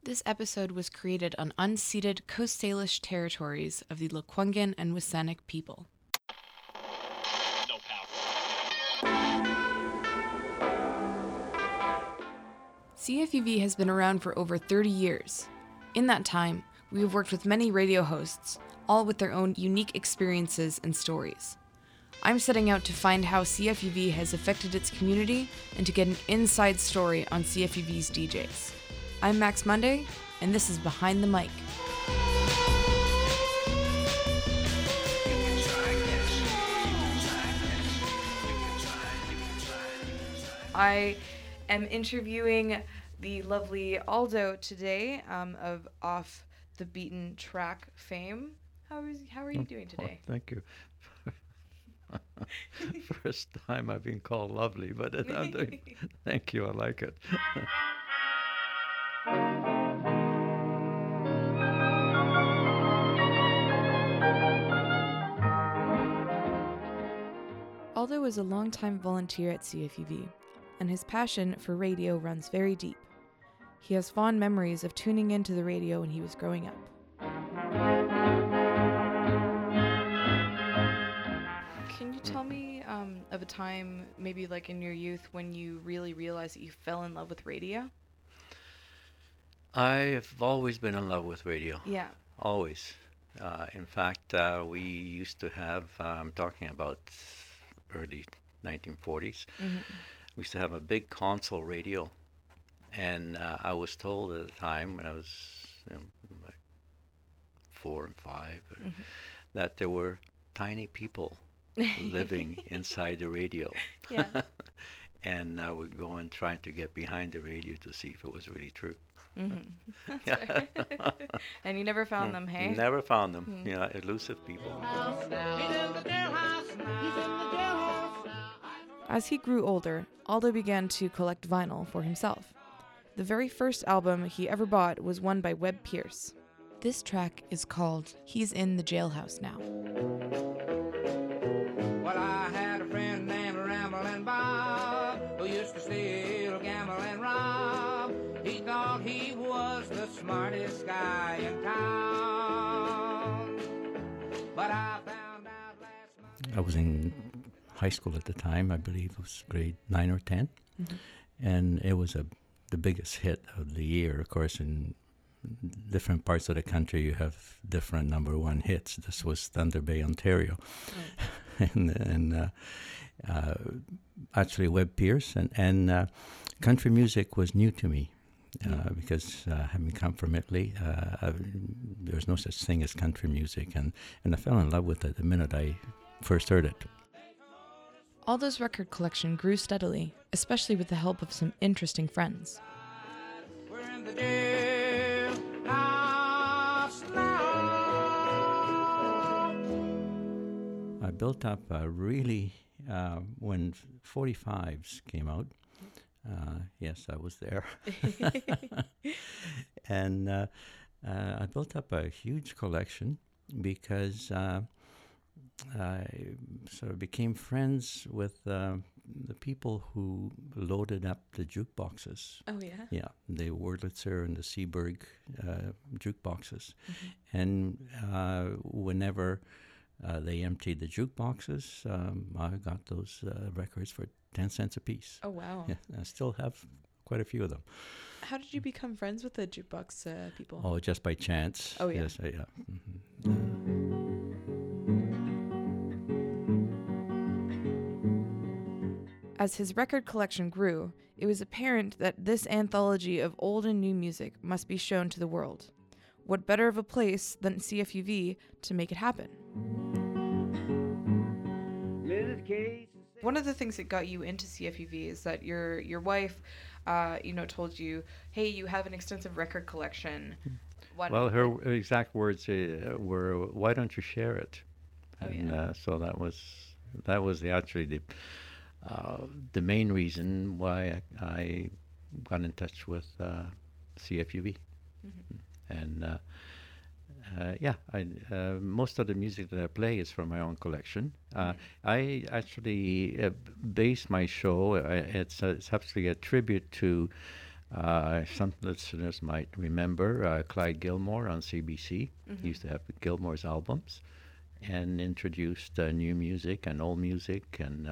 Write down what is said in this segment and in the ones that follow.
This episode was created on unceded Coast Salish territories of the Lekwungen and WSÁNEĆ people. No power. CFUV has been around for over 30 years. In that time, we have worked with many radio hosts, all with their own unique experiences and stories. I'm setting out to find how CFUV has affected its community and to get an inside story on CFUV's DJs. I'm Max Monday, and this is Behind the Mic. I am interviewing the lovely Aldo today of Off the Beaten Track fame. How are you doing today? Well, thank you. First time I've been called lovely, but I'm doing, thank you, I like it. Aldo is a longtime volunteer at CFUV, and his passion for radio runs very deep. He has fond memories of tuning into the radio when he was growing up. Can you tell me of a time, maybe like in your youth, when you really realized that you fell in love with radio? I've always been in love with radio. Yeah. Always. In fact, we used to have, I'm talking about early 1940s, we used to have a big console radio. And I was told at the time, when I was like 4 and 5, that there were tiny people living inside the radio. Yeah. And I would go and try to get behind the radio to see if it was really true. That's right. And you never found them, hey? Never found them. You know, elusive people. As he grew older, Aldo began to collect vinyl for himself. The very first album he ever bought was one by Webb Pierce. This track is called He's in the Jailhouse Now. Well, I had a friend named Ramblin' Bob who used to steal, gamble, and rob. He thought he was the smartest guy in town. But I found out last month. I was in high school at the time. I believe it was grade 9 or 10. And it was the biggest hit of the year. Of course, in different parts of the country, you have different number one hits. This was Thunder Bay, Ontario. and actually Webb Pierce. And country music was new to me. Because having come from Italy, there was no such thing as country music, and I fell in love with it the minute I first heard it. Aldo's record collection grew steadily, especially with the help of some interesting friends. We're in the jailhouse now. I built up really, when 45s came out, yes, I was there. And I built up a huge collection because I sort of became friends with the people who loaded up the jukeboxes. Oh, yeah? Yeah, the Wurlitzer and the Seaburg jukeboxes. And whenever they emptied the jukeboxes, I got those records for 10 cents a piece. Oh, wow. Yeah, I still have quite a few of them. How did you become friends with the jukebox people? Oh, just by chance. Oh, yeah. Yes, yeah. As his record collection grew, it was apparent that this anthology of old and new music must be shown to the world. What better of a place than CFUV to make it happen? One of the things that got you into CFUV is that your wife, told you, "Hey, you have an extensive record collection." Well, her exact words were, "Why don't you share it?" And so that was the main reason why I got in touch with CFUV. And most of the music that I play is from my own collection. I actually base my show, it's actually a tribute to Some listeners might remember Clyde Gilmore on CBC. He used to have Gilmore's albums and introduced new music and old music and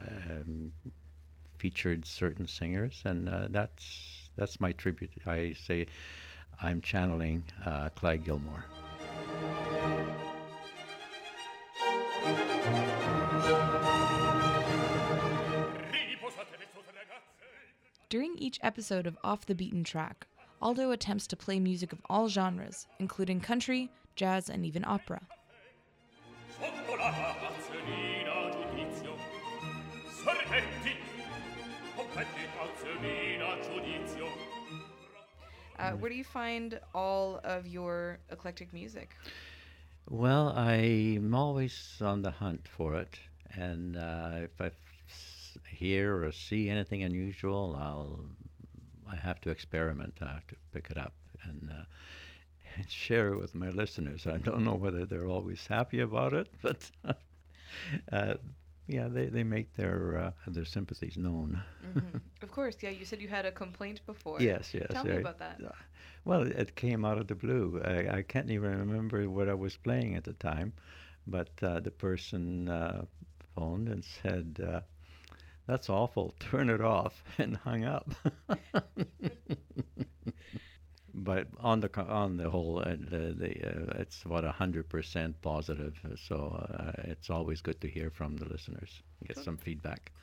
featured certain singers. And that's my tribute. I say I'm channeling Clyde Gilmore. During each episode of Off the Beaten Track, Aldo attempts to play music of all genres, including country, jazz, and even opera. Where do you find all of your eclectic music? Well, I'm always on the hunt for it, and if I hear or see anything unusual, I have to experiment. I have to pick it up and share it with my listeners. I don't know whether they're always happy about it, but yeah, they make their sympathies known. Of course, yeah. You said you had a complaint before. Yes. Tell me about that. Well, it came out of the blue. I can't even remember what I was playing at the time, but the person phoned and said, "That's awful. Turn it off," and hung up. But on the whole, it's about 100% positive. So it's always good to hear from the listeners, get some feedback.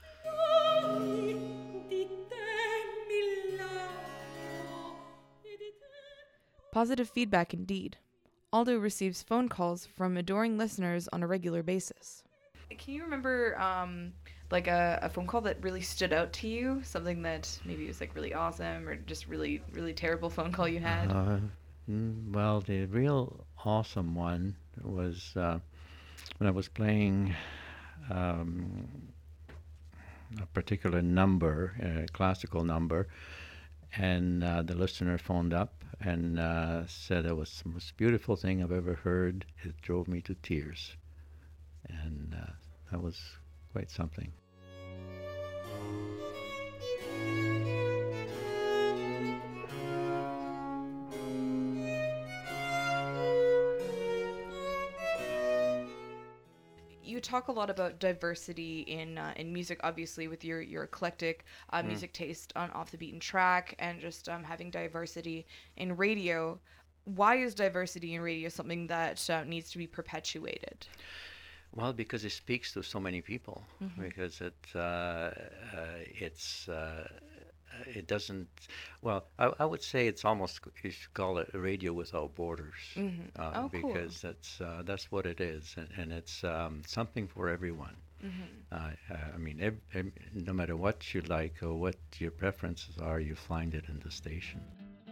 Positive feedback indeed. Aldo receives phone calls from adoring listeners on a regular basis. Can you remember like a phone call that really stood out to you? Something that maybe was like really awesome or just really, really terrible phone call you had? Well, the real awesome one was when I was playing a particular number, a classical number, and the listener phoned up and said it was the most beautiful thing I've ever heard. It drove me to tears. And that was quite something. You talk a lot about diversity in music, obviously, with your eclectic music taste on Off the Beaten Track, and just having diversity in radio. Why is diversity in radio something that needs to be perpetuated? Well, because it speaks to so many people. Because it doesn't. Well, I would say it's almost, you should call it a radio without borders. Cool. Because that's what it is, and it's something for everyone. I mean, no matter what you like or what your preferences are, you find it in the station.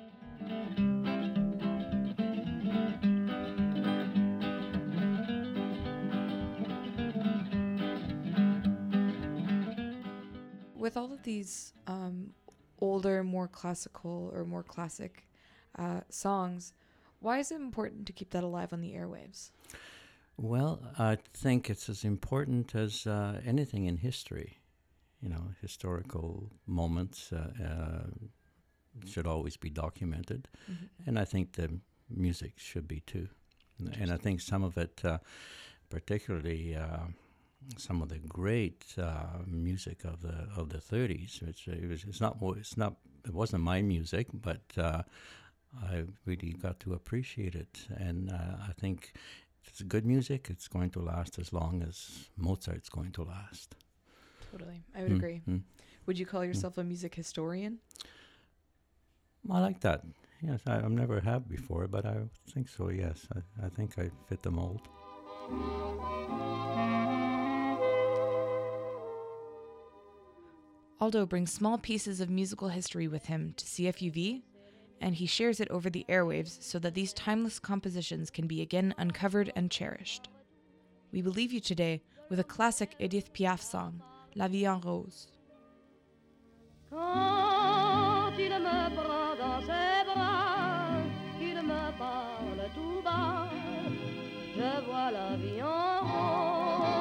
With all of these older, more classical or more classic songs, why is it important to keep that alive on the airwaves? Well, I think it's as important as anything in history. You know, historical moments should always be documented, and I think the music should be too. And I think some of it, particularly some of the great music of the 30s, which it wasn't my music, but I really got to appreciate it. And I think if it's good music, it's going to last as long as Mozart's going to last. Totally, I would agree. Would you call yourself a music historian? I like that. Yes, I've never have before, but I think so. Yes, I think I fit the mold. Aldo brings small pieces of musical history with him to CFUV, and he shares it over the airwaves so that these timeless compositions can be again uncovered and cherished. We will leave you today with a classic Edith Piaf song, La Vie en Rose. Quand il me prend dans ses bras, qu'il me parle tout bas, je vois la vie en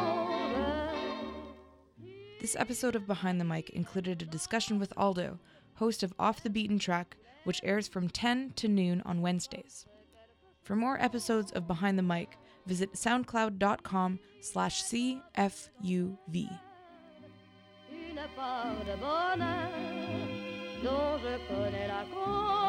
rose. This episode of Behind the Mic included a discussion with Aldo, host of Off the Beaten Track, which airs from 10 to noon on Wednesdays. For more episodes of Behind the Mic, visit soundcloud.com/CFUV. Une part de bonheur dont je connais la cause.